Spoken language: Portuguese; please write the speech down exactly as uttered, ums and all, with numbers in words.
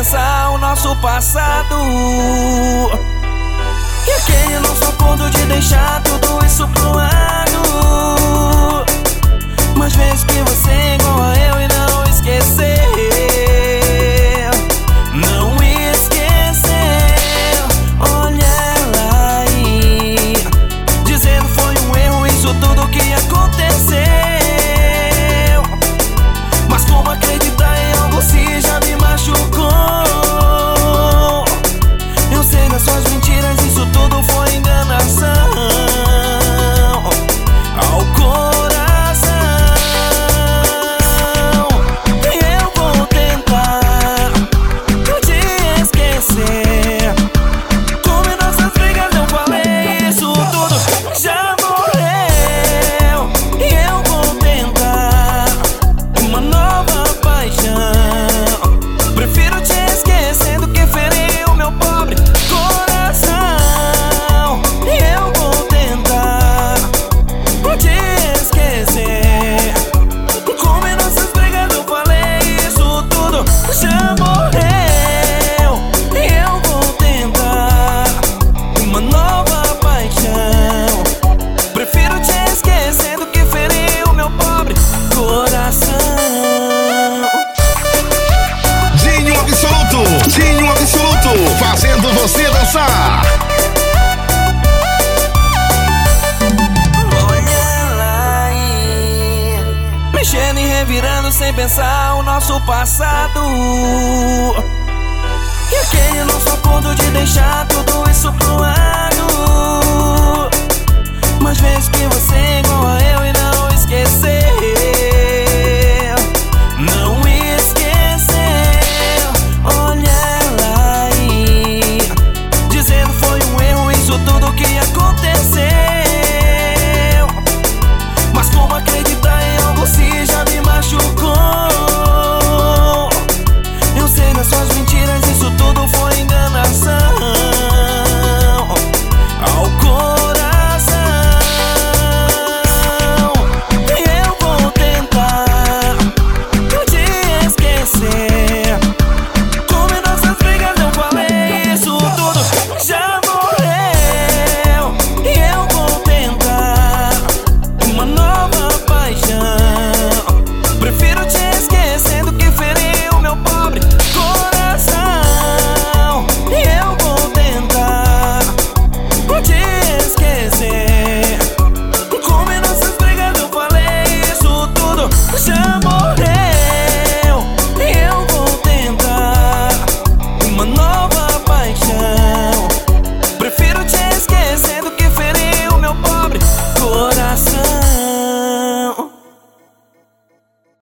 pensar o nosso passado. E aquele nosso acordo de deixar tudo isso pro lado. Mas vezes que você é igual a eu e não esquecer. Não esquecer. Olha ela aí, dizendo foi um erro isso tudo que aconteceu. Mas como acreditar em algo se já me machucou? Eu sei das suas mentiras, isso tudo foi enganação ao coração. E eu vou tentar te esquecer. Como em nossas brigas eu falei, isso tudo já morreu. E eu vou tentar uma nova paixão. Prefiro te esquecer do que ferir o meu pobre coração. E eu vou tentar te esquecer. Como em nossas brigas eu falei, isso tudo já morreu. E eu vou tentar uma nova paixão. Prefiro te esquecer do que ferir o meu pobre coração. Dinho Absoluto, Dinho Absoluto, fazendo você dançar. Olha ela aí, mexendo e revirando sem pensar o nosso passado. E aquele nosso acordo de deixar